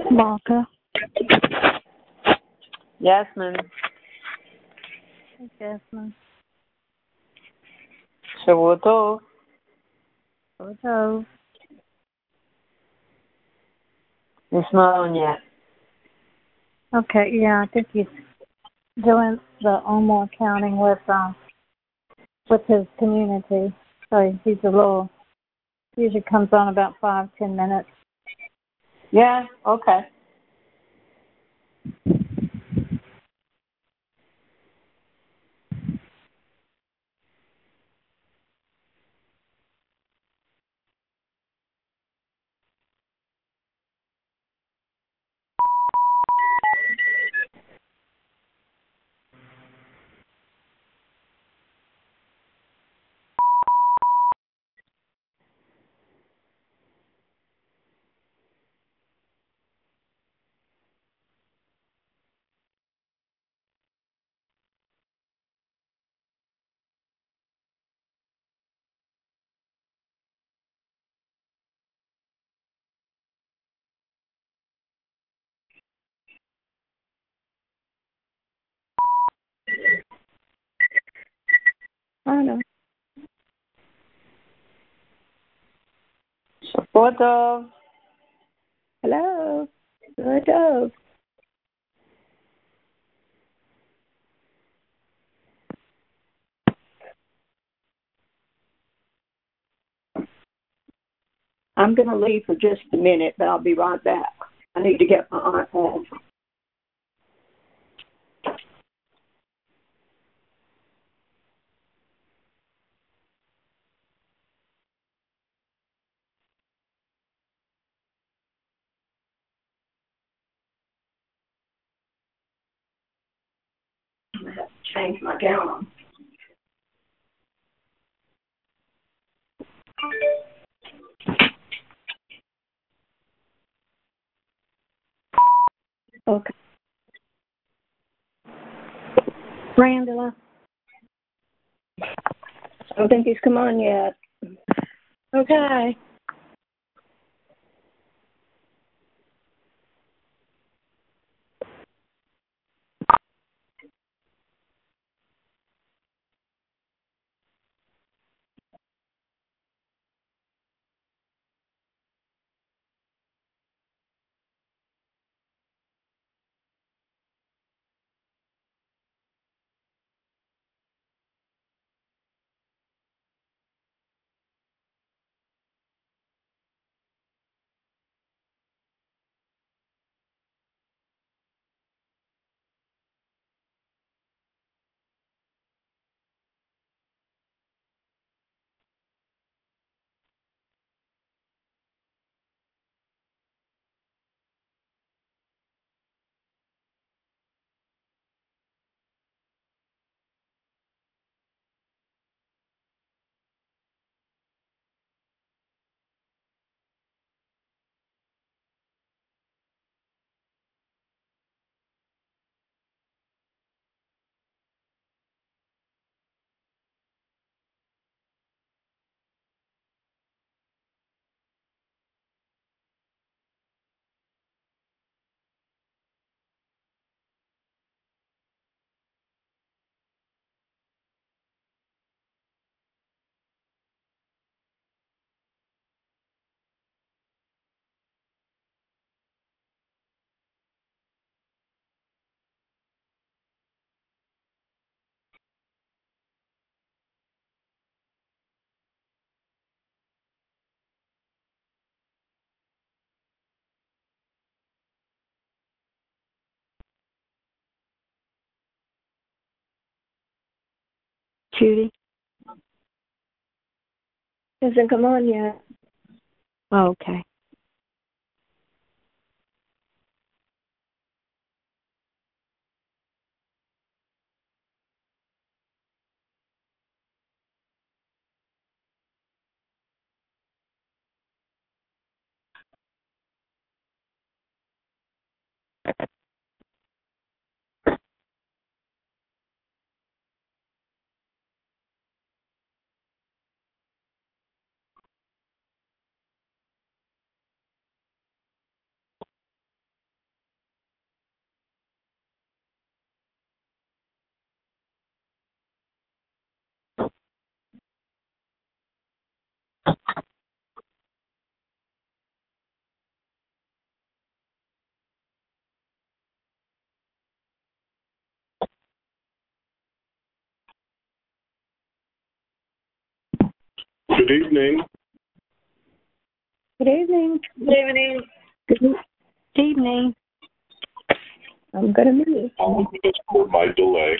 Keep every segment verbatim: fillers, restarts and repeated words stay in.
Marka. Yasmin. Jasmine. שבוע טוב. Photo. It's not on yet. Okay, yeah, I think he's doing the Omo accounting with uh, with his community. So he's a little, usually comes on about five, ten minutes. Yeah, okay. I know. שבוע טוב. Hello. Photo. I'm going to leave for just a minute, but I'll be right back. I need to get my iPad. I'm going to have to change my gown. Okay. Randall. I don't think he's come on yet. Okay. Judy. Hasn't come on yet. Okay. Good evening. Good evening. Good evening. Good Evening. I'm going to mute. Apologies for my delay.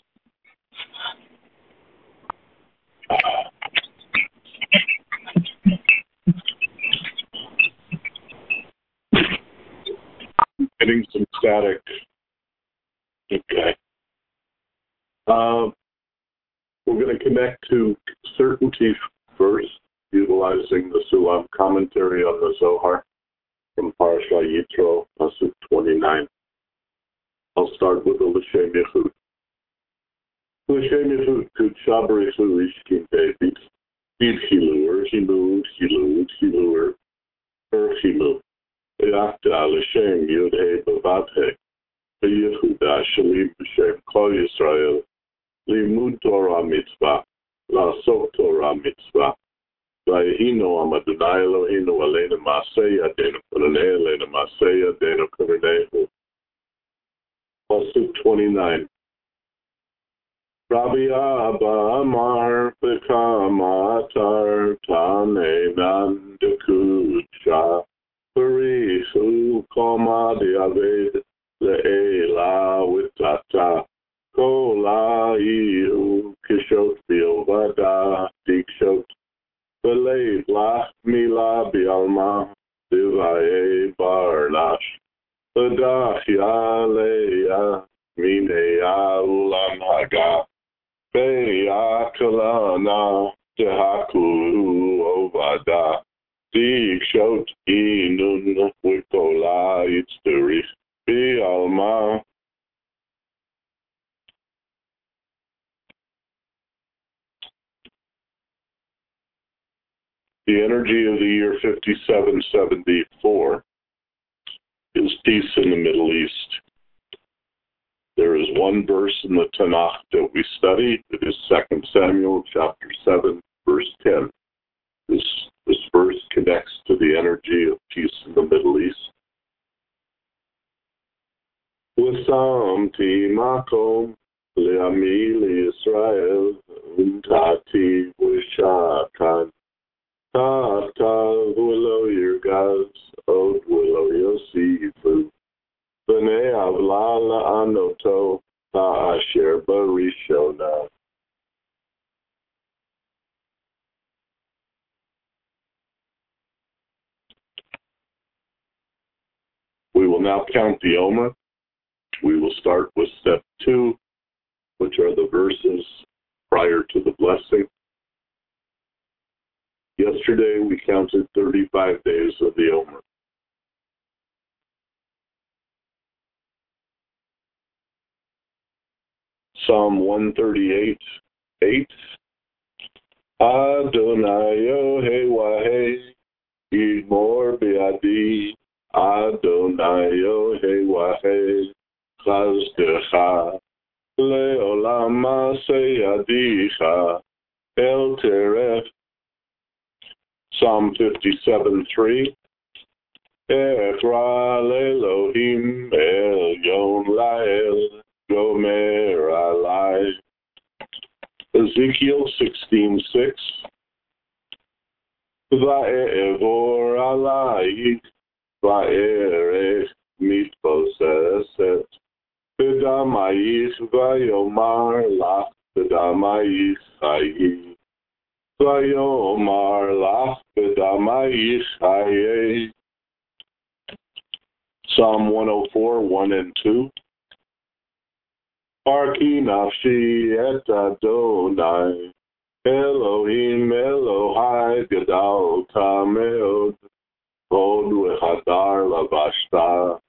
Getting some static. Okay. Uh, we're going to connect to certainty first, utilizing the Sulam commentary on the Zohar from Parashat Yitro, Pasuk twenty-nine. I'll start with the L'Shem Yechud. L'Shem Yechud, Kudsha B'Rechu Ishkin David, Bid Chilur, Chilu, Chilu, Chilur, Er Chilu, Be'achta L'Shem Yud He B'Vav He, Be'Yehuda Shalim B'Shem Kol Yisrael, Limud Torah Mitzvah, La'asok Torah Mitzvah, Vayihino Am Adonai Eloheinu Aleinu Ma'aseh Yadenu Kuranei Aleinu Ma'aseh Yadenu Kuranei. Pasuk twenty-nine. Rabbi Abba Amar Bekama Atar Tanenan Dekudsha Parisu Koma Diaved Le'ela Witata Kola Iu Kishot Biovada Dikshot Belev Lach Mila Bialma Divaye Barnash Adach Yaleya Minea Ulam Haga Beya Kalana Tehaku Ovada Dikshot Inun Wikola Itzterich Bialma. The energy of the year fifty-seven seventy-four is peace in the Middle East. There is one verse in the Tanakh that we study. It is Second Samuel chapter seven, verse ten. This, this verse connects to the energy of peace in the Middle East. Wasamti makom le'ami le'Yisrael untati v'shakan Ta'ata v'lo yirgaz od v'lo yosifu B'nei avla la'anoto ta'asher barishona. We will now count the Omer. We will start with step two, which are the verses prior to the blessing. Yesterday we counted thirty-five days of the Omer. Psalm one thirty-eight, eight. Adonai Yohei Wahei, Yigmor Biadi, Adonai Yohei Wahei, Chazdecha, Le'olam Maseh Yadicha, El Teref. Psalm fifty-seven, three. Ekra Elohim El Yon Lael Gomer Alai. Ezekiel sixteen, six. Va'evor Alai Va'erech Mitposeset V'damayich Va'yomar Lach V'damayich Chayi Vayomar lach b'damayich hayeh. Psalm one oh four, one and two. Parki nafshi et Adonai, Elohim Elohai gadal tameod, Vod v'chadar lavashta.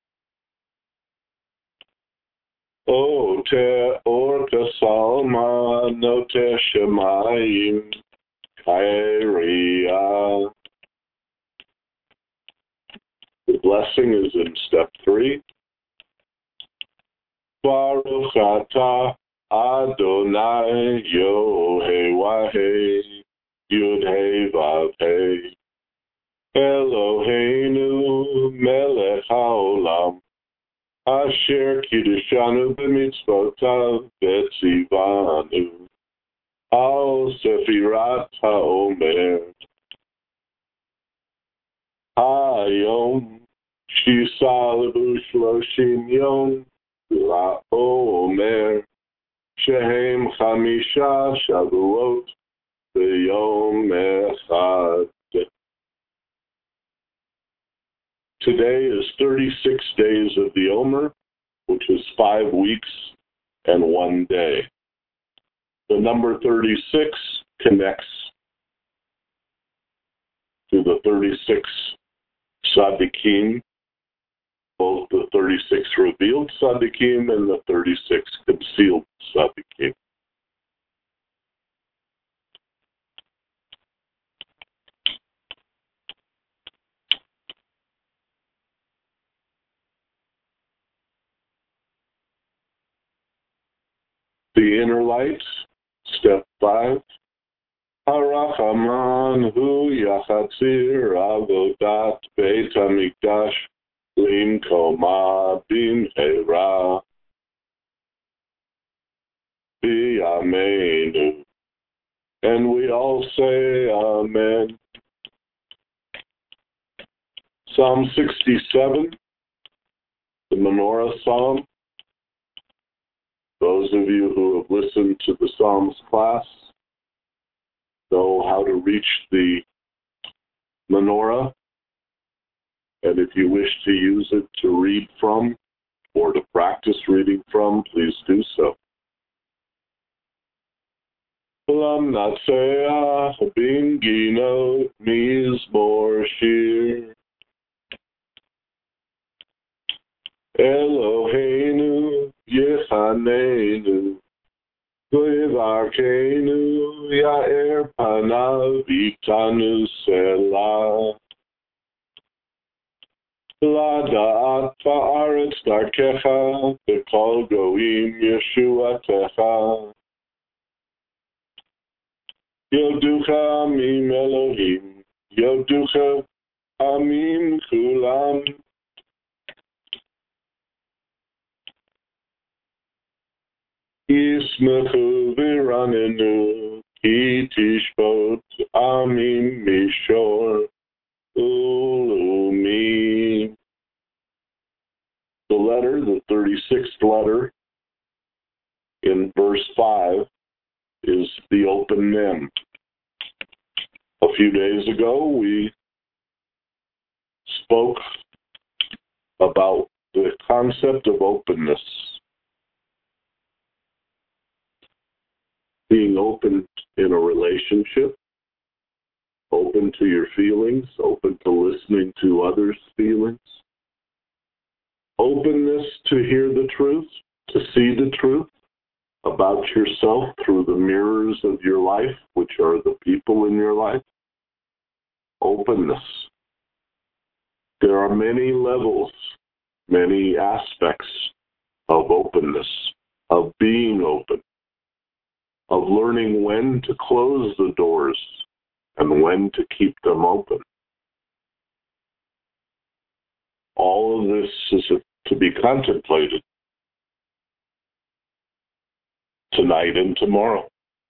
O te or kasalma note shemayim, The blessing is in step three. Baruch atah Adonai Yohei Wahei Yud Hey Vav Hey. Eloheinu melech haolam, asher kiddushanu b'mitzvotav v'tzivanu, al sefirat haomer. Hayom shisa levu shloshim yom la'omer, shehem chamisha shavuot v'yom echad. Today is thirty-six days of the Omer, which is five weeks and one day. The number thirty-six connects to the thirty-six Tzaddikim, both the thirty-six revealed Tzaddikim and the thirty-six concealed Tzaddikim. The inner light, step five. Harachaman hu yachatzir avodat beit hamikdash limkoma bimheira b'yameinu. And we all say amen. Psalm sixty-seven, the Menorah Psalm. Those of you who have listened to the Psalms class know how to reach the menorah, and if you wish to use it to read from or to practice reading from, please do so. Lam natseach b'nginot mizmor shir, Eloheinu Yechanenu, V'yivarkeinu Ya'er Panav Yitanu Selah. Lada'at Ba'aretz Darkecha, B'kol Goim Yeshuatecha. Yoducha Amim Elohim, Yoducha Amim Kulam. Yismechu v'ranenu, ki tishbot amim mishor ulumi. The letter, the thirty-sixth letter, in verse five, is the open mem. A few days ago, we spoke about the concept of openness. Being open in a relationship, open to your feelings, open to listening to others' feelings, openness to hear the truth, to see the truth about yourself through the mirrors of your life, which are the people in your life. Openness. There are many levels, many aspects of openness, of being open, of learning when to close the doors and when to keep them open. All of this is to be contemplated tonight and tomorrow.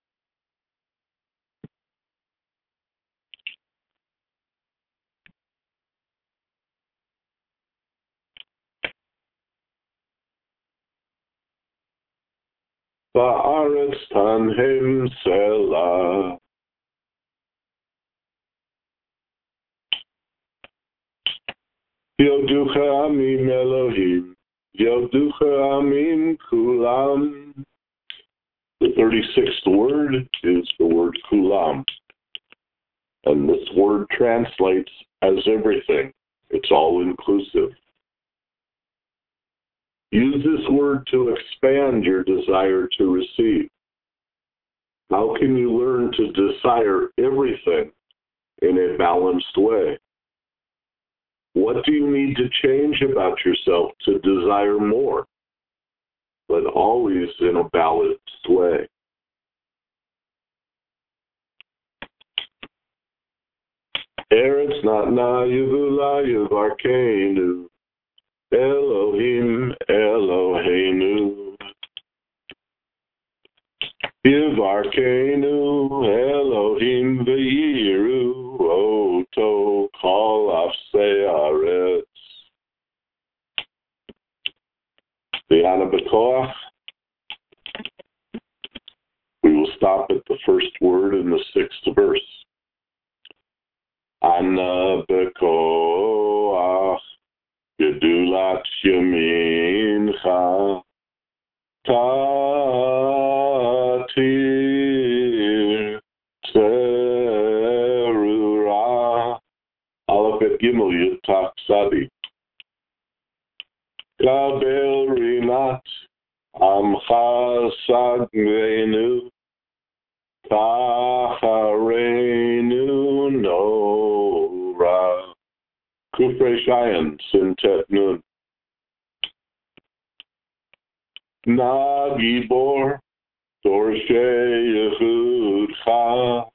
Ba'aretz tanhem selah. Yoducha amim Elohim, Yoducha amim kulam. The thirty-sixth word is the word kulam. And this word translates as everything. It's all inclusive. Use this word to expand your desire to receive. How can you learn to desire everything in a balanced way? What do you need to change about yourself to desire more, but always in a balanced way? Eretz Natna Yevula Yevarkenu, Elohim Eloheinu. Yevarkenu Elohim V'yiru Oto Kol Afsei Haaretz. V'yana B'koach. We will stop at the first word in the sixth verse. Ana B'koach Gedulat Yamincha Tatir Terura Aleph Bet Gimel Yud Taf Sadi Kabel Rinat Amcha Sagvenu Tacharenu Nora Kufre Shayan Sintet Nun Na Gibor Dorshe Yehudcha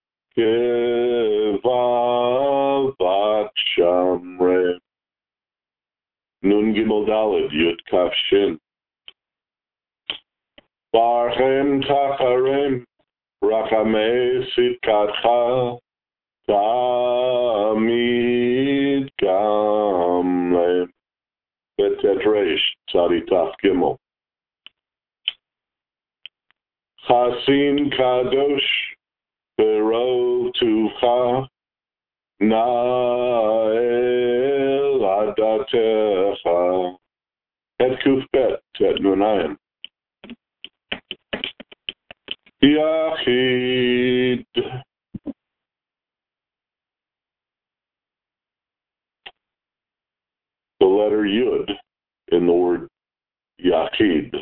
Kevavat Shamre Nun Gimel Daled Yud Kaf Shin Barchem Tacharem Rachamei Sitkatcha Tamid Gamlem Betet Reish Tzadi Taf Gimel Chasin Kadosh Bero Tucha Nael Adatecha Et Kufbet Et Nunayim Yachid. The letter Yud in the word Yachid.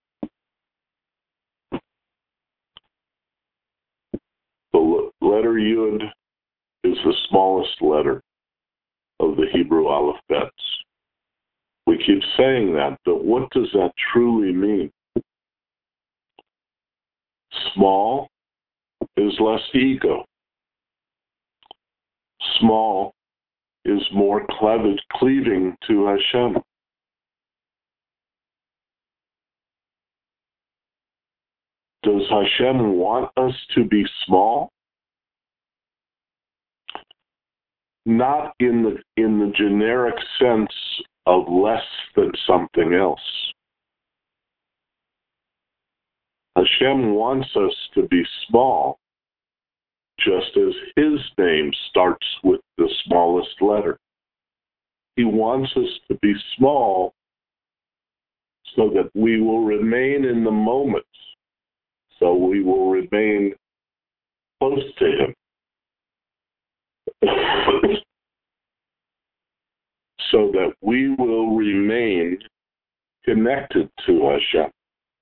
The letter Yud is the smallest letter of the Hebrew alphabets. We keep saying that, but what does that truly mean? Small is less ego. Small is more cleaving to Hashem. Does Hashem want us to be small? Not in the in the generic sense of less than something else. Hashem wants us to be small, just as His name starts with the smallest letter. He wants us to be small so that we will remain in the moment, so we will remain close to Him. So that we will remain connected to Hashem.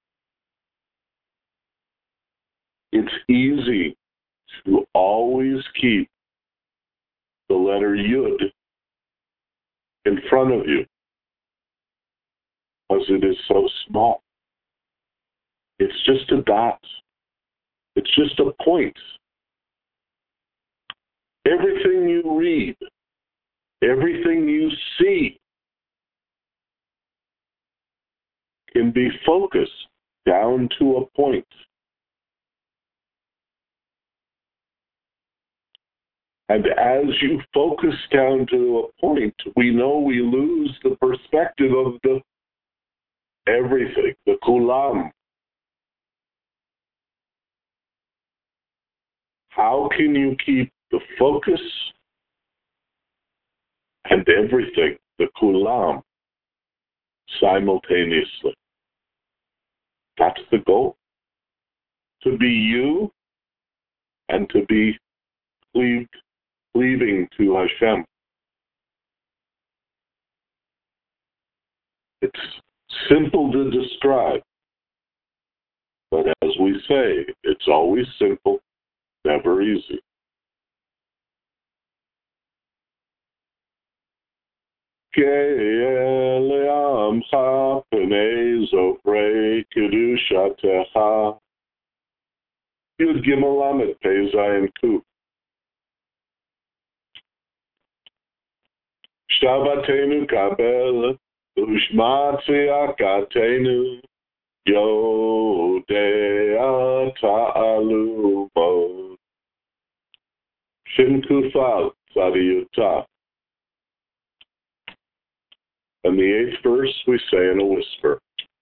It's easy to always keep the letter Yud in front of you because it is so small. It's just a dot. It's just a point. Everything you read, everything you see can be focused down to a point. And as you focus down to a point, we know we lose the perspective of the everything, the kulam. How can you keep the focus and everything, the kulam, simultaneously? That's the goal. To be you and to be cleaved cleaving to Hashem. It's simple to describe, but as we say, it's always simple, never easy. Yud Gimel Lamed Pei Zayin Kuf. Shabbatenu kabel, Ushma tziyakatenu, Yodea ta'alumo. Shin Kufal Sadiyuta. And the eighth verse we say in a whisper.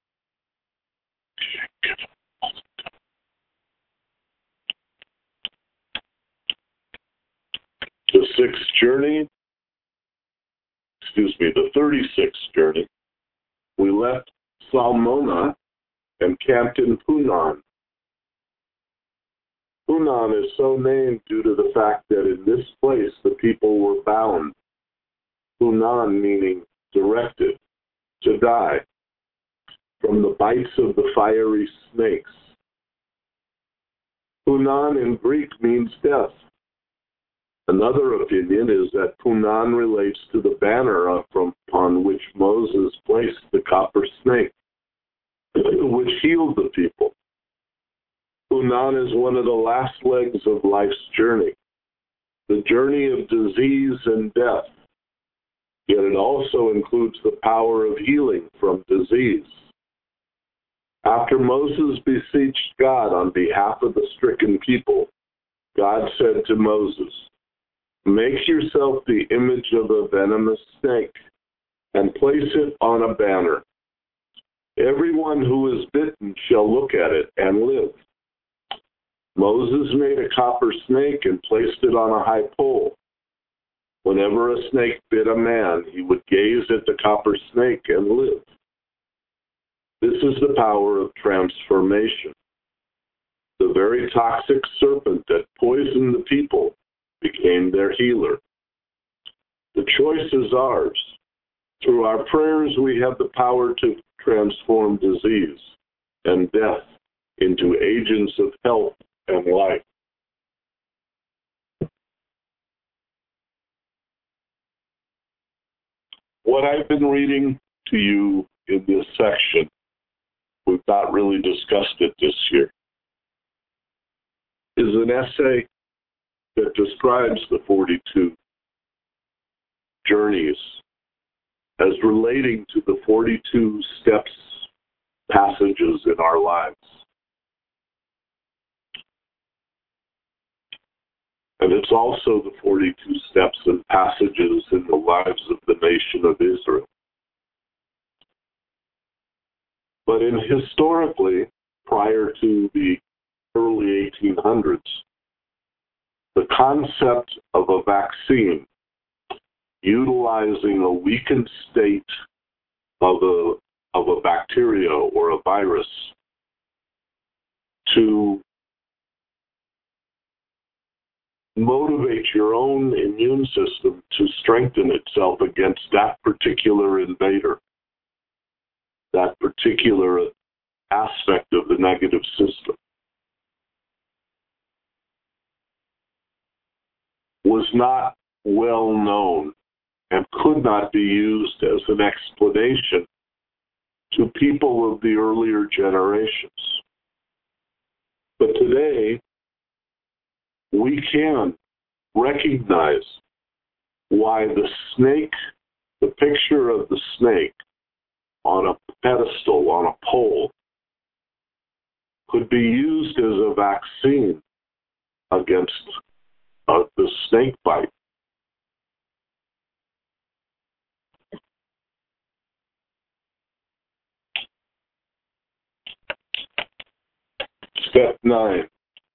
The sixth journey, excuse me, the thirty-sixth journey, we left Salmona and camped in Punan. Punan is so named due to the fact that in this place the people were bound. Punan meaning directed to die from the bites of the fiery snakes. Punan in Greek means death. Another opinion is that Punan relates to the banner upon which Moses placed the copper snake, which healed the people. Punan is one of the last legs of life's journey, the journey of disease and death, yet it also includes the power of healing from disease. After Moses beseeched God on behalf of the stricken people, God said to Moses, "Make yourself the image of a venomous snake and place it on a banner. Everyone who is bitten shall look at it and live." Moses made a copper snake and placed it on a high pole. Whenever a snake bit a man, he would gaze at the copper snake and live. This is the power of transformation. The very toxic serpent that poisoned the people became their healer. The choice is ours. Through our prayers, we have the power to transform disease and death into agents of health and life. What I've been reading to you in this section, we've not really discussed it this year, is an essay that describes the forty-two journeys as relating to the forty-two steps, passages in our lives. And it's also the forty-two steps and passages in the lives of the nation of Israel. But in historically, prior to the early eighteen hundreds, the concept of a vaccine utilizing a weakened state of a, of a bacteria or a virus to motivate your own immune system to strengthen itself against that particular invader, that particular aspect of the negative system, was not well known and could not be used as an explanation to people of the earlier generations. But today, we can recognize why the snake, the picture of the snake on a pedestal, on a pole, could be used as a vaccine against uh, the snake bite. Step nine.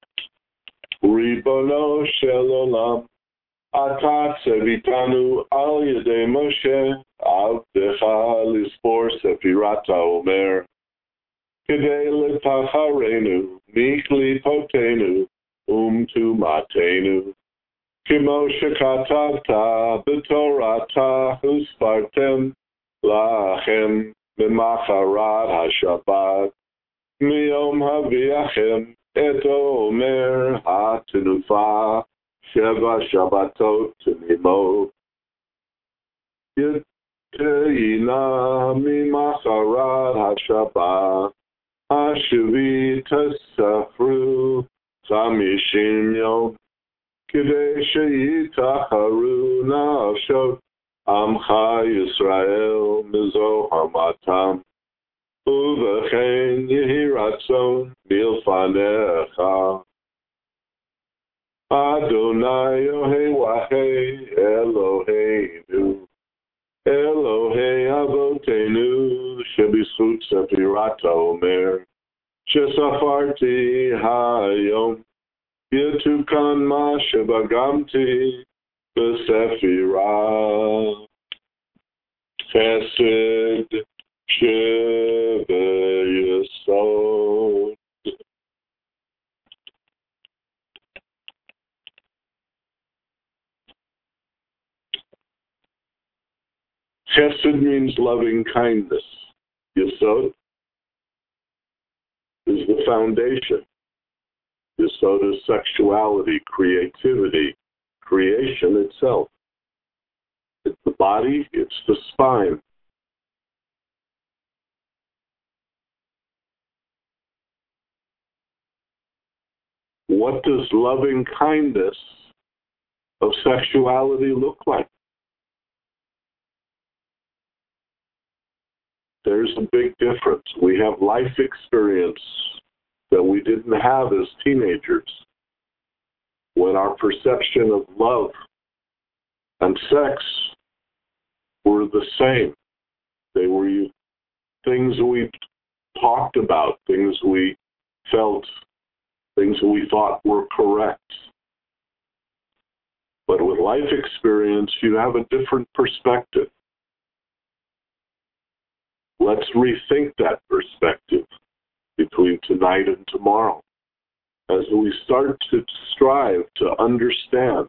Ribono shel olam, ata tzevitanu al yedei Moshe, avdecha lisfor sefirata omer, kedei letacharenu, miklipotenu, umtumatenu, kimo shekatavta b'torata uspartem lachem b'macharat hashabbat, miyom haviachem et omer ha'tenufa sheva shabbatot tenimo yiteina mimacharat hashabbat hashavi tesafru samishim yom kedei sheyitacharu nafshot Amcha Yisrael mizohamatam uvechen yehi ratzon milfanecha Adonai Yohei Eloheinu Elohei Avotenu Shebizchut Sefirat Omer Shesafarti Hayom Yetukan Ma Shebagamti B'Sefirah Chesed Shebeyesod. Chesed means loving kindness. Yesod is the foundation. Yesod is sexuality, creativity, creation itself. It's the body, it's the spine. What does loving kindness of sexuality look like? There's a big difference. We have life experience that we didn't have as teenagers, when our perception of love and sex were the same. They were things we talked about, things we felt, things we thought were correct. But with life experience, you have a different perspective. Let's rethink that perspective between tonight and tomorrow as we start to strive to understand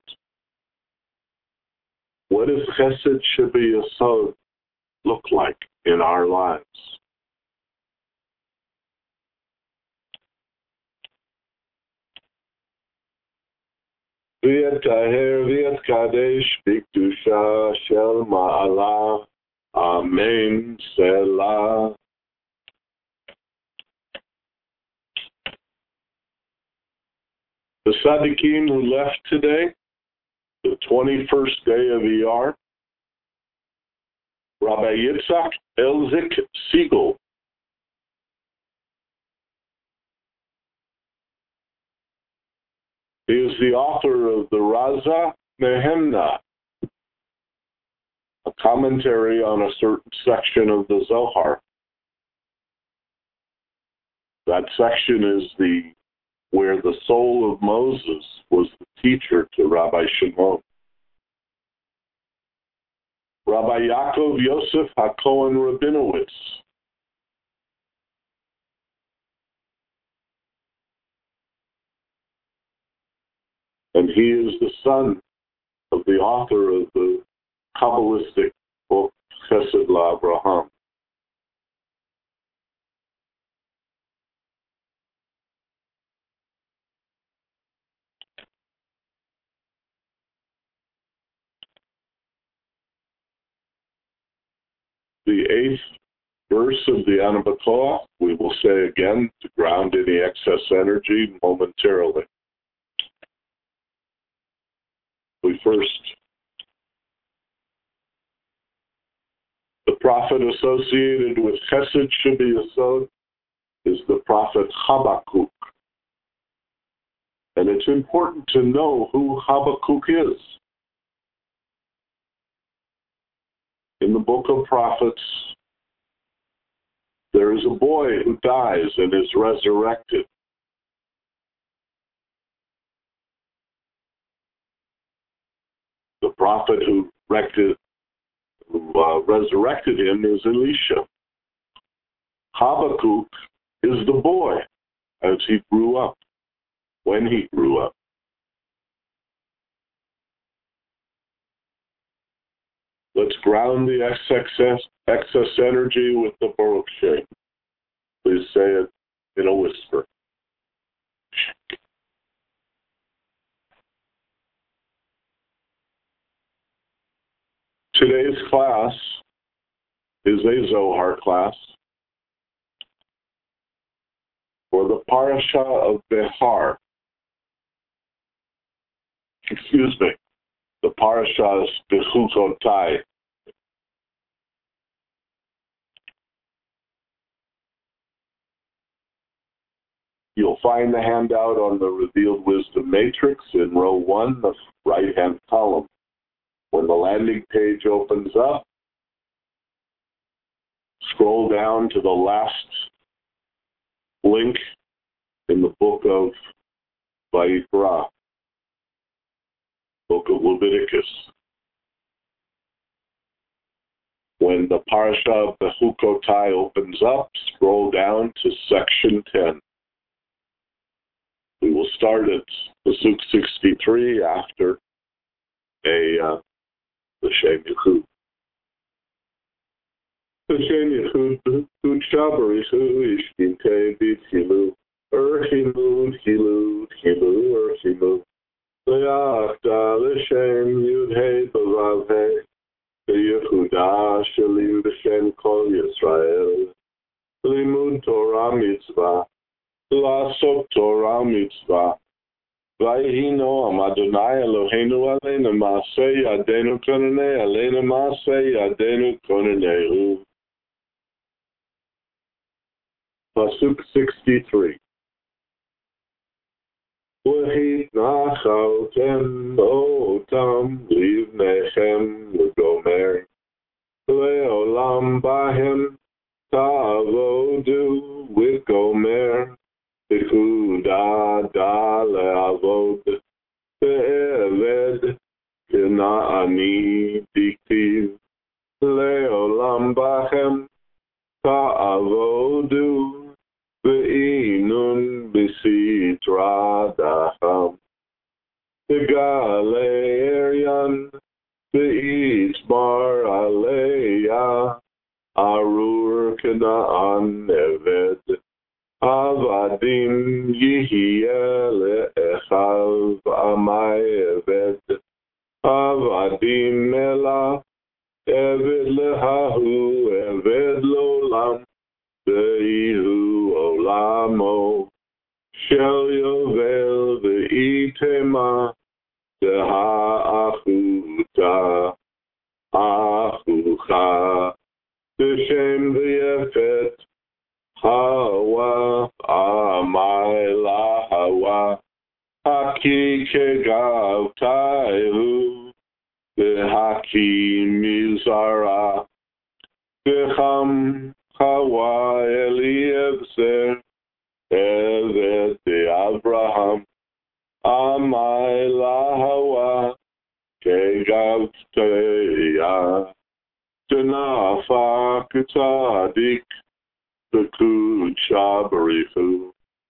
what does Chesed Shebeyesod look like in our lives. V'yetaher v'yetkadesh b'kedusha shel ma'ala. Amen. Selah. The Tzaddikim who left today, the twenty-first day of Iyar, Rabbi Yitzhak Elzik Siegel. He is the author of the Raza Nehemna, a commentary on a certain section of the Zohar. That section is the where the soul of Moses was the teacher to Rabbi Shimon. Rabbi Yaakov Yosef HaKohen Rabinowitz. And he is the son of the author of the Kabbalistic book Chesed LaAbraham. The eighth verse of the Ana B'Koach, we will say again to ground any excess energy momentarily. We first, the prophet associated with Chesed Shebeyesod is the prophet Habakkuk. And it's important to know who Habakkuk is. In the book of prophets, there is a boy who dies and is resurrected. The prophet who, rected, who uh, resurrected him is Elisha. Habakkuk is the boy as he grew up, when he grew up. Let's ground the excess, excess energy with the Baruch Shem. Please say it in a whisper. Today's class is a Zohar class for the Parasha of Behar. Excuse me. The Parasha is Bechutotai, find the handout on the Revealed Wisdom Matrix in row one, the right-hand column. When the landing page opens up, scroll down to the last link in the book of Vayikra, book of Leviticus. When the Parasha of Bechukotai opens up, scroll down to section ten. We will start at Pasuk sixty-three after a uh, the Shem Yechud. The Shem Yechud, Hud Shabarichu, Ishkinte, Bitchilu, Urchilu, Hilu, Hilu, Urchilu, Leachta, L'Shem, Yud-Hei, B'Vav-Hei, Yehuda Shalim B'Shem Kol Yisrael, Limud Torah Mitzvah, Lasok Torah Mitzvah, Vayhi Noam Adonai Eloheinu Aleinu Maaseh Yadenu Konanei Aleinu Maaseh Yadenu Konanei. Pasuk sixty-three. והתנחלתם אותם לבניכם לגומר, לעולם בהם תעבודו וגומר, פקודה דע לעבוד, בעבד כנעני דכתיב, לעולם בהם תעבודו, ואינון בסתרא דחם. תגלה אריין, ויתבר עליה, ארור כנען עבד. עבדים יהיה לאחיו עמי עבד. עבדים אלה, עבד להוא, עבד לעולם. ויהו עולמו של יובל ואיתמה דהאחותה אחוכה בשם ויפת הווה עמי להווה הקי כגבתהו והקי מזרע וחם Hawa Eliezer, Evet Abraham, Amai Lahawa, Kegavteya, Tenafa Kutadik, Bekud Shabarifu,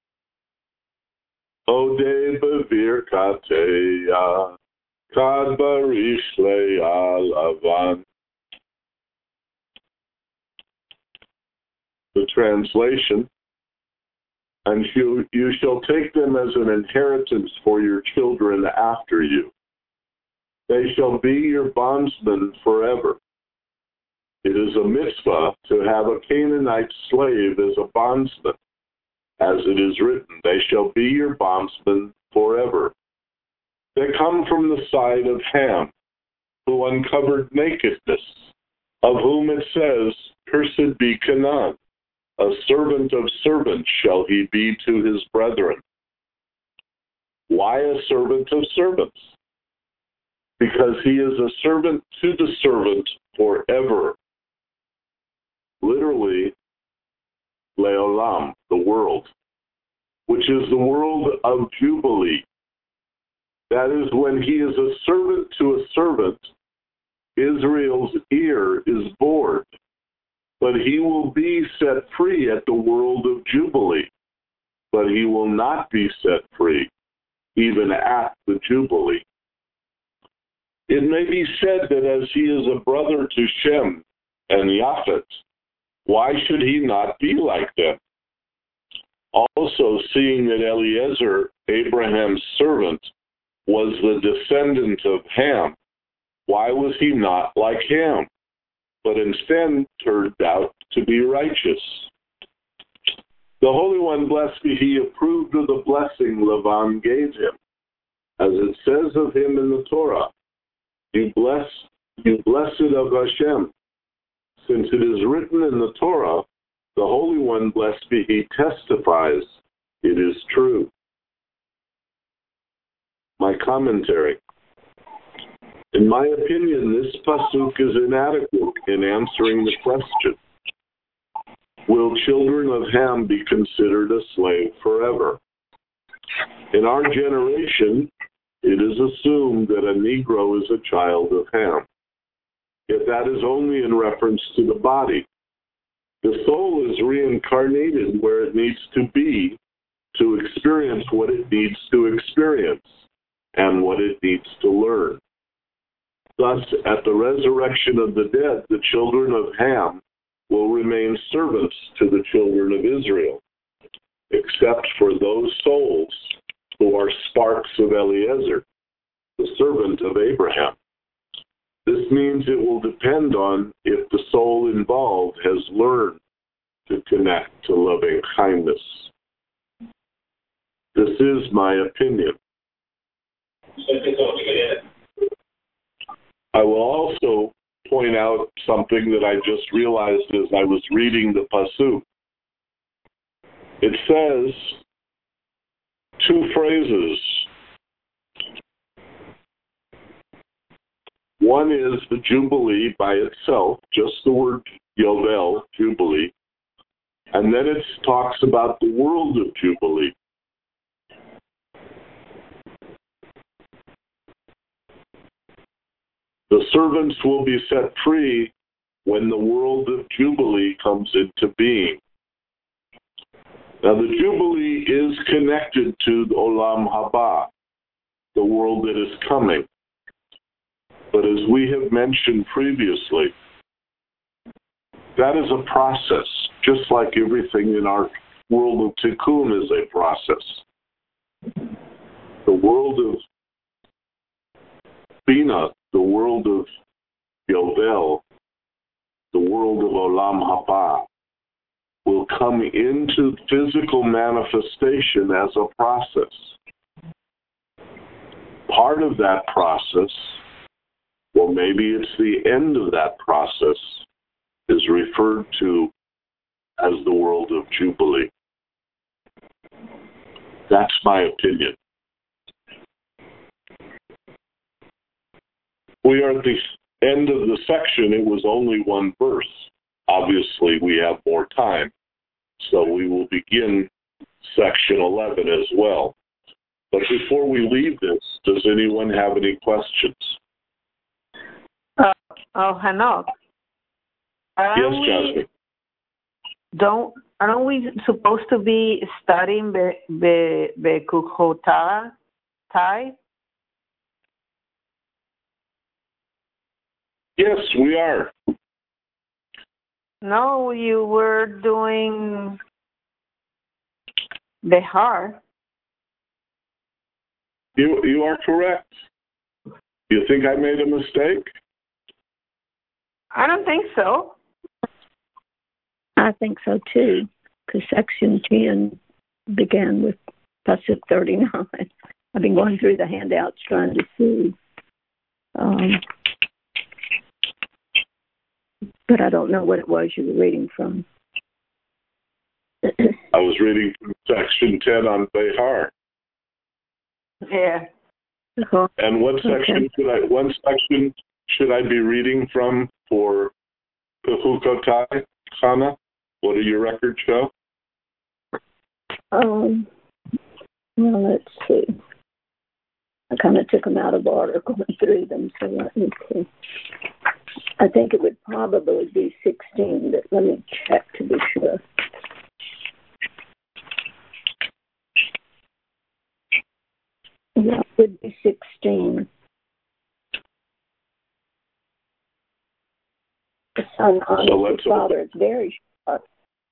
Ode Bevir Kateya, Kad Barish Le'a Lavan. The translation, and you, you shall take them as an inheritance for your children after you. They shall be your bondsmen forever. It is a mitzvah to have a Canaanite slave as a bondsman. As it is written, they shall be your bondsmen forever. They come from the side of Ham, who uncovered nakedness, of whom it says, Cursed be Canaan. A servant of servants shall he be to his brethren. Why a servant of servants? Because he is a servant to the servant forever. Literally, Leolam, the world, which is the world of Jubilee. That is when he is a servant to a servant, Israel's ear is bored. But he will be set free at the world of Jubilee. But he will not be set free, even at the Jubilee. It may be said that as he is a brother to Shem and Yafet, why should he not be like them? Also, seeing that Eliezer, Abraham's servant, was the descendant of Ham, why was he not like Ham, but instead turned out to be righteous? The Holy One, blessed be he, approved of the blessing Lavan gave him. As it says of him in the Torah, you bless, you blessed of Hashem. Since it is written in the Torah, the Holy One, blessed be he, testifies It is true. My commentary. In my opinion, this pasuk is inadequate in answering the question, will children of Ham be considered a slave forever? In our generation, it is assumed that a Negro is a child of Ham. Yet that is only in reference to the body. The soul is reincarnated where it needs to be to experience what it needs to experience and what it needs to learn. Thus, at the resurrection of the dead, the children of Ham will remain servants to the children of Israel, except for those souls who are sparks of Eliezer, the servant of Abraham. This means it will depend on if the soul involved has learned to connect to loving kindness. This is my opinion. I will also point out something that I just realized as I was reading the pasuk. It says two phrases. One is the Jubilee by itself, just the word Yovel, Jubilee, and then it talks about the world of Jubilee. The servants will be set free when the world of Jubilee comes into being. Now, the Jubilee is connected to the Olam Haba, the world that is coming. But as we have mentioned previously, that is a process, just like everything in our world of Tikkun is a process. The world of Bina, the world of Yovel, the world of Olam Haba, will come into physical manifestation as a process. Part of that process, well, maybe it's the end of that process, is referred to as the world of Jubilee. That's my opinion. We are at the end of the section. It was only one verse. Obviously, we have more time, so we will begin section eleven as well. But before we leave this, does anyone have any questions? Uh, oh, Hanok. Yes, Jasmine. Don't aren't we supposed to be studying the the the Kuchotai? Yes, we are. No, you were doing Behar. You you are correct. You think I made a mistake? I don't think so. I think so too, because section ten began with pasuk thirty-nine. I've been going through the handouts trying to see. Um, but I don't know what it was you were reading from. I was reading from section ten on Behar. Yeah. Uh-huh. And what section Okay. should I? What section should I be reading from for Pechukotai, Chana? What do your records show? Um, well, let's see. I kind of took them out of order going through them, so let me see. I think it would probably be sixteen, but let me check to be sure. Yeah, it would be sixteen. The son honors So his let's father. It's very short.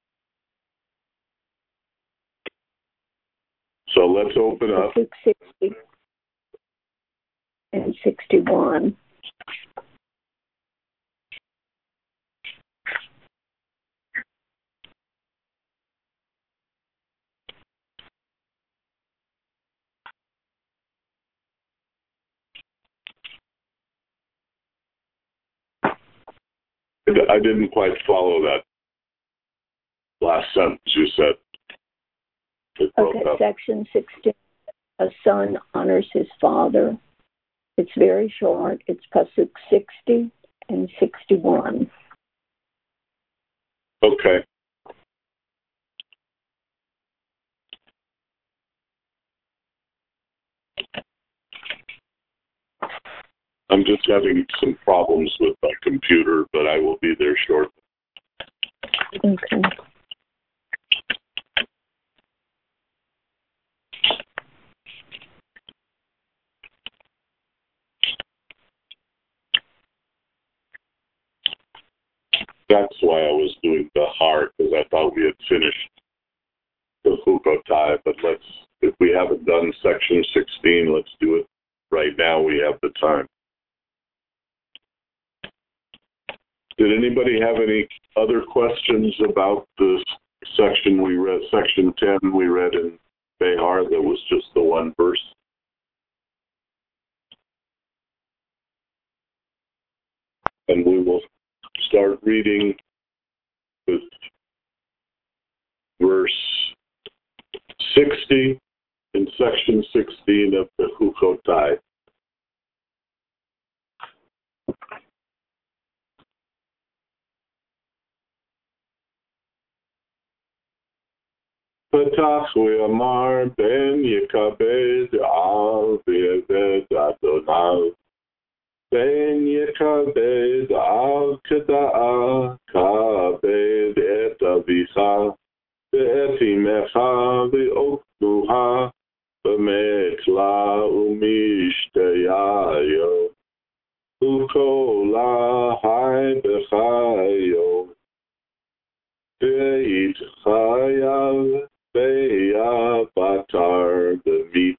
So let's open up. Pasuk sixty and sixty-one. I didn't quite follow that last sentence you said. It broke Okay, up. section sixteen. A son honors his father. It's very short. It's pasuk sixty and sixty-one. Okay. I'm just having some problems with my computer, but I will be there shortly. Okay. That's why I was doing the heart, because I thought we had finished the Chukotai. But let's, if we haven't done section sixteen, let's do it right now. We have the time. Did anybody have any other questions about the section we read, section ten we read in Behar that was just the one verse? And we will start reading with verse sixty in section sixteen of the Chukotai. Petach Amar ben Yekabed al v'yeved Adonav ben Yekabed al Keda'a kabed et avicha ve'et imecha v'oknuha b'mekla u'mishteyayo u'kol hai b'chayo ve'it chayav Beya batar b'mit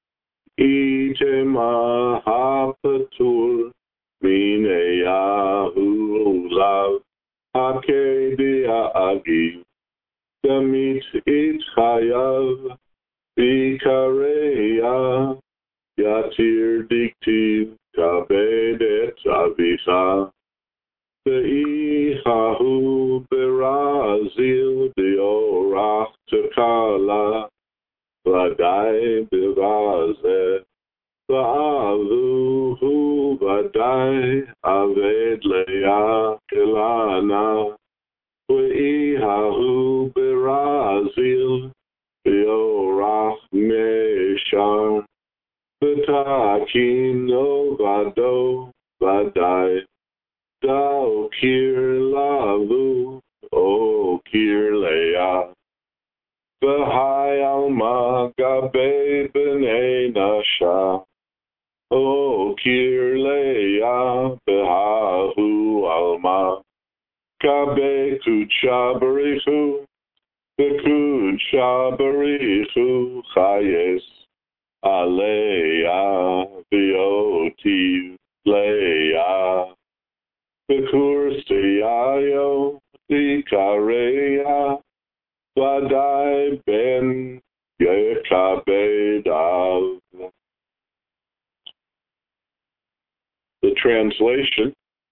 itema hapatur mineyahu lav hakedia agi demit itchayav bikareya yatir diktiv kabed et avicha Be'ihahu berazil beorach tekala Vadai bevazeh Va'aluhu vadai aved leya kelana Be'ihahu berazil beorach mesham V'takino vado vadai Thou kir lavu, O kir leah, v'hai alma gabe b'nei nasha, O kir leah, v'hahu alma, gabe kudsha barichu, v'kudsha barichu chayes, aleah, v'yotiv leah. Bekurstiyayo dikareya vadai ben yekabedav. The translation.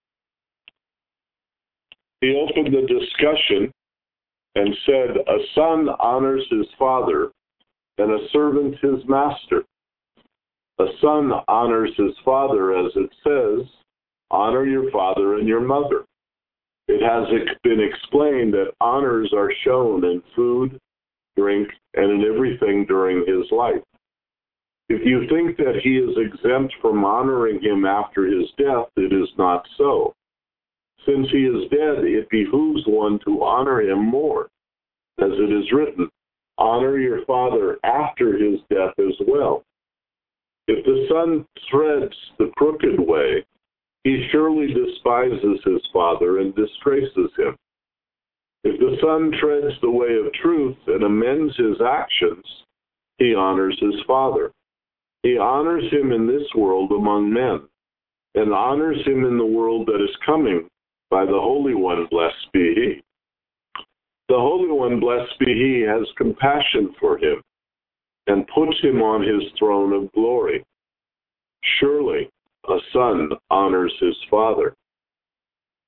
He opened the discussion and said, a son honors his father and a servant his master. A son honors his father, as it says, honor your father and your mother. It has been explained that honors are shown in food, drink, and in everything during his life. If you think that he is exempt from honoring him after his death, it is not so. Since he is dead, it behooves one to honor him more. As it is written, honor your father after his death as well. If the son treads the crooked way, he surely despises his father and disgraces him. If the son treads the way of truth and amends his actions, he honors his father. He honors him in this world among men, and honors him in the world that is coming by the Holy One, blessed be he. The Holy One, blessed be he, has compassion for him and puts him on his throne of glory. Surely, a son honors his father.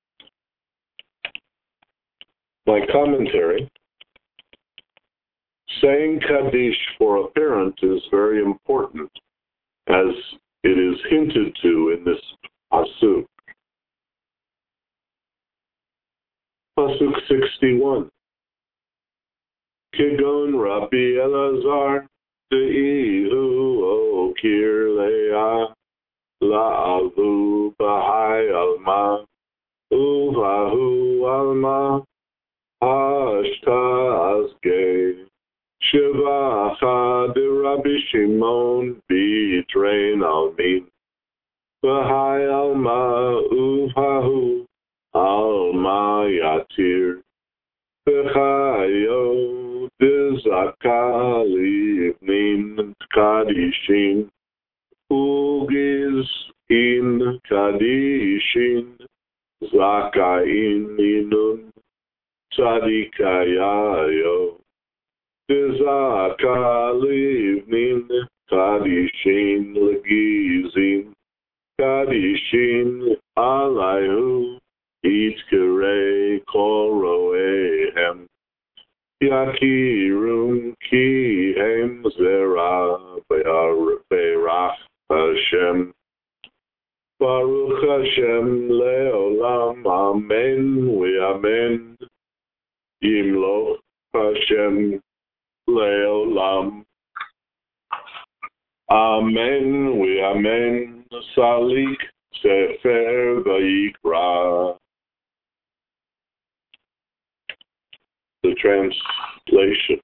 My commentary. saying Kaddish for a parent is very important, as it is hinted to in this pasuk. Pasuk sixty-one. Kigon Rabbi Elazar de'ihu okir leah la'avu b'hai alma uvahu alma hashta azgei shivacha de Rabbi Shimon b'train almin b'hai alma uvahu alma yatir b'chayo dizaka livnin kadishin ugiz in kadishin zakain inun tzadikayayo dizaka livnin kadishin legizin kadishin alayhu Itkere koroehem Yakirum ki hem zera be'arach Hashem Baruch Hashem le'olam amen ve'amen Yimloch Hashem le'olam amen ve'amen Salik Sefer Vayikra. The translation.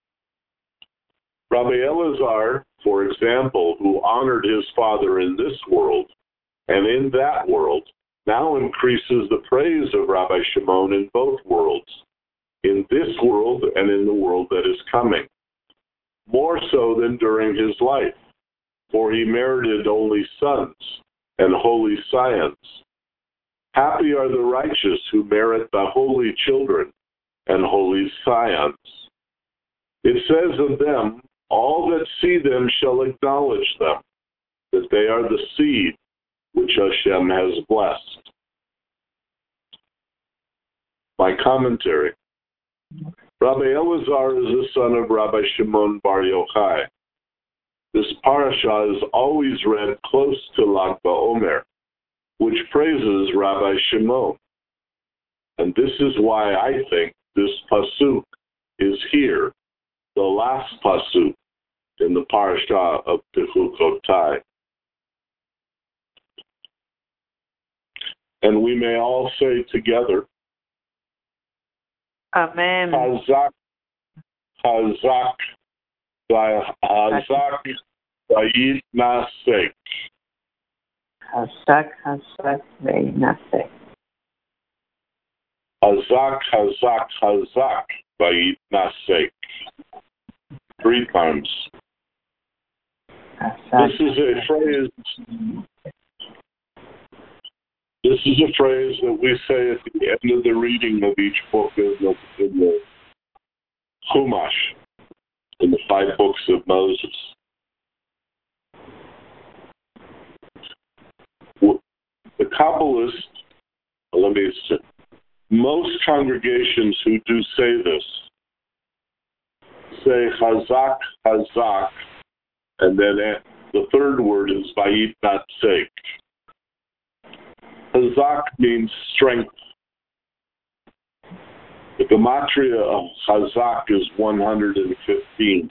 Rabbi Elazar, for example, who honored his father in this world and in that world, now increases the praise of Rabbi Shimon in both worlds, in this world and in the world that is coming, more so than during his life, for he merited only sons and holy scions. Happy are the righteous who merit the holy children and holy scions. It says of them, all that see them shall acknowledge them, that they are the seed which Hashem has blessed. My commentary. Rabbi Elazar is the son of Rabbi Shimon Bar Yochai. This parasha is always read close to Lag BaOmer, which praises Rabbi Shimon. And this is why I think this pasuk is here, the last pasuk in the parasha of Bechukotai. And we may all say together, Amen. Hazak, Hazak, Hazak, Vayit Nasek. Hazak, Hazak, Vayinasek. Hazak, Hazak, Hazak, Vayit Nasek. Three times. This is a phrase. This is a phrase that we say at the end of the reading of each book in the, in the Chumash, in the five books of Moses. The Kabbalists, let me say, most congregations who do say this say Hazak, Hazak, and then the third word is Vayit Natsek. Hazak means strength. The gematria of Hazak is one hundred fifteen.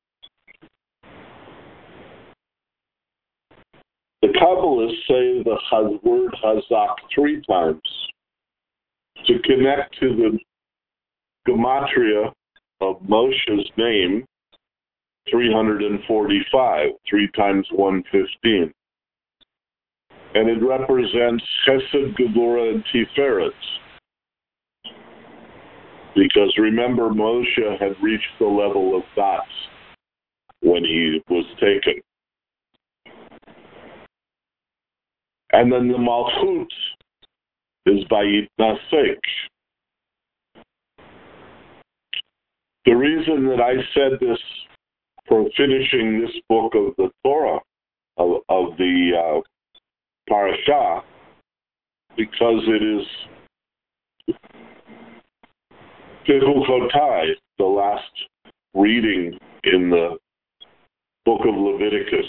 The Kabbalists say the word Hazak three times to connect to the gematria of Moshe's name, three hundred forty-five, three times one hundred fifteen. And it represents Chesed, Gevurah, and Tiferet. Because remember, Moshe had reached the level of dots when he was taken. And then the Malchut is Vayit Nasek. The reason that I said this for finishing this book of the Torah, of, of the uh, parasha, because it is Bechukotai, the last reading in the book of Leviticus.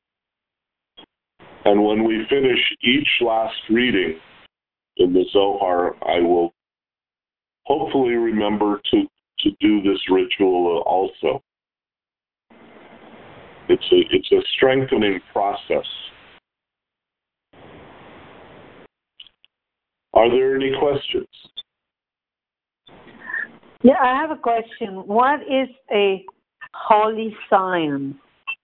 And when we finish each last reading in the Zohar, I will hopefully remember to, to do this ritual also. It's a, it's a strengthening process. Are there any questions? Yeah, I have a question. What is a holy sign?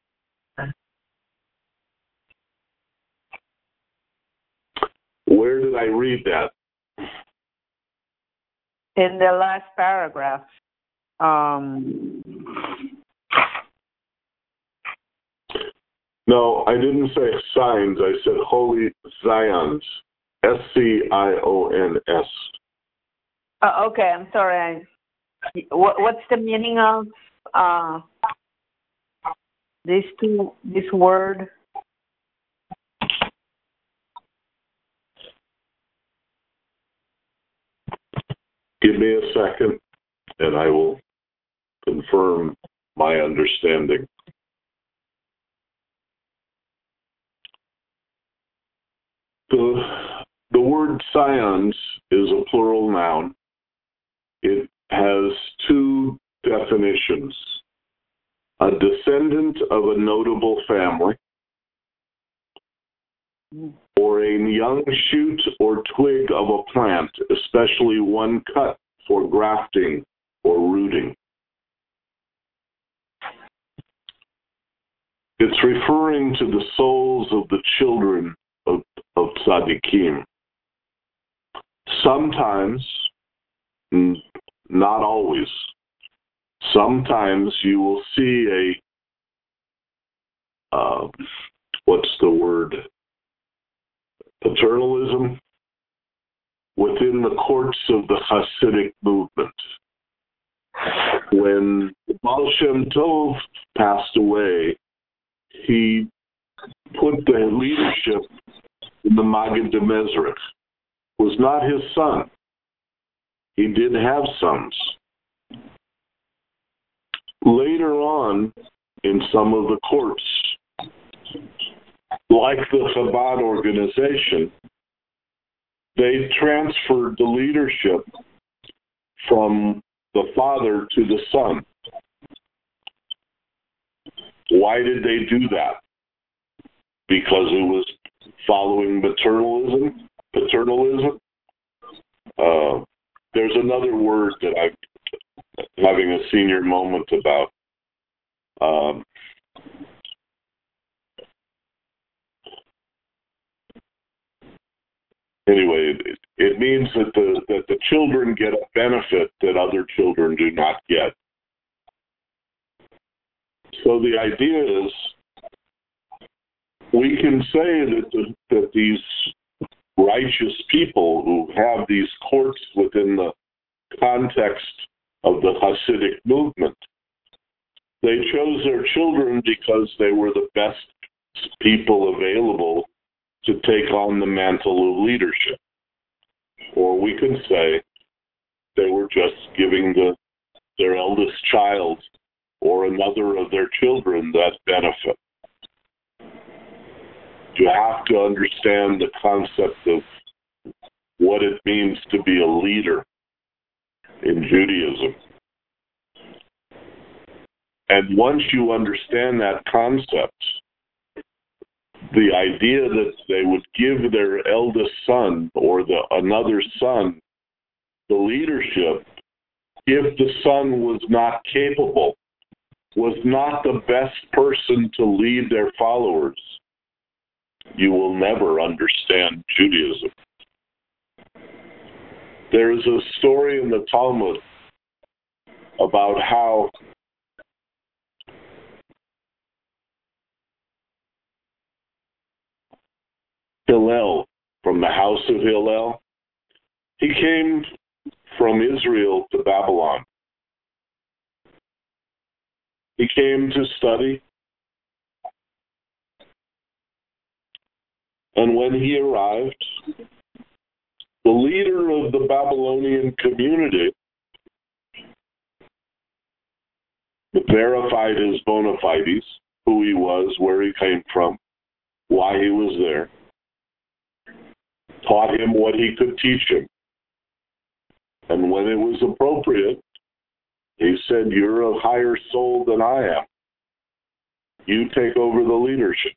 Where did I read that? In the last paragraph. Um, no, I didn't say signs. I said holy Zions. S C I O N S. uh, okay, I'm sorry. I, what, what's the meaning of uh, this two, this word? Give me a second, and I will confirm my understanding. The, the word scions is a plural noun. It has two definitions. A descendant of a notable family, or a young shoot or twig of a plant, especially one cut for grafting or rooting. It's referring to the souls of the children of, of tzaddikim. Sometimes, not always, sometimes you will see a, uh, what's the word, paternalism within the courts of the Hasidic movement. When Baal Shem Tov passed away, he put the leadership in the Maggid de Mezrich. It was not his son. He did have sons. Later on, in some of the courts, like the Chabad organization, they transferred the leadership from the father to the son. Why did they do that? Because it was following paternalism. Paternalism. Uh, there's another word that I'm having a senior moment about. Um, Anyway, it, it means that the that the children get a benefit that other children do not get. So the idea is, we can say that the, that these righteous people who have these courts within the context of the Hasidic movement, they chose their children because they were the best people available to take on the mantle of leadership. Or we can say they were just giving the, their eldest child or another of their children that benefit. You have to understand the concept of what it means to be a leader in Judaism. And once you understand that concept, the idea that they would give their eldest son or the another son the leadership if the son was not capable, was not the best person to lead their followers, you will never understand Judaism. There is a story in the Talmud about how Hillel, from the house of Hillel, he came from Israel to Babylon. He came to study. And when he arrived, the leader of the Babylonian community verified his bona fides, who he was, where he came from, why he was there, taught him what he could teach him. And when it was appropriate, he said, "You're a higher soul than I am. You take over the leadership."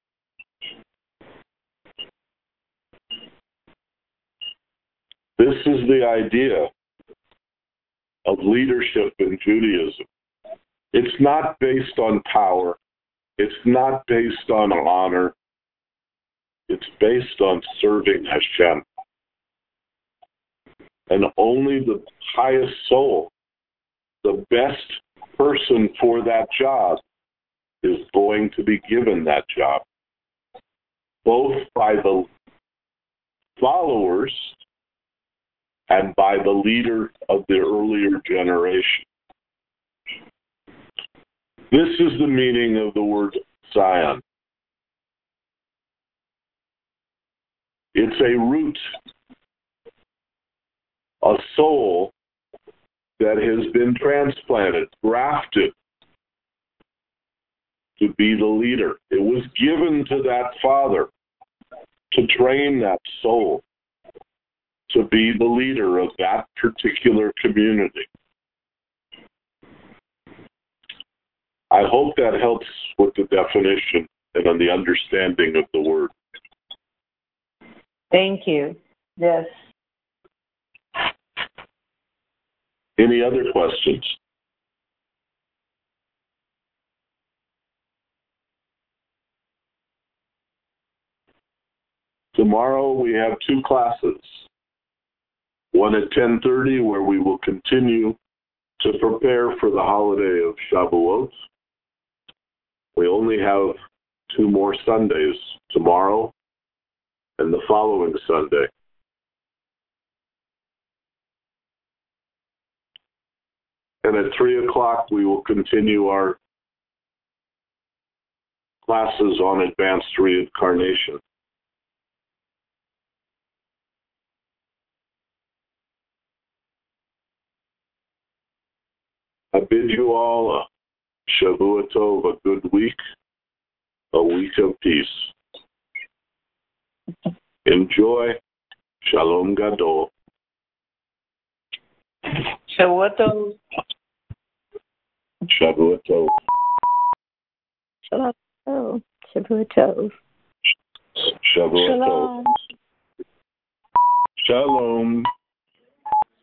This is the idea of leadership in Judaism. It's not based on power. It's not based on honor. It's based on serving Hashem. And only the highest soul, the best person for that job, is going to be given that job, both by the followers and by the leader of the earlier generation. This is the meaning of the word Zion. It's a root, a soul that has been transplanted, grafted to be the leader. It was given to that father to train that soul to be the leader of that particular community. I hope that helps with the definition and on the understanding of the word. Thank you. Yes. Any other questions? Tomorrow we have two classes. One at ten thirty, where we will continue to prepare for the holiday of Shavuot. We only have two more Sundays, tomorrow and the following Sunday. And at three o'clock, we will continue our classes on advanced reincarnation. I bid you all a Shavua Tov, a good week, a week of peace. Enjoy. Shalom Gadol. Shavua Tov. Shavua Tov. Shalom. Oh, Shavua Tov. Shavua Tov. Shalom.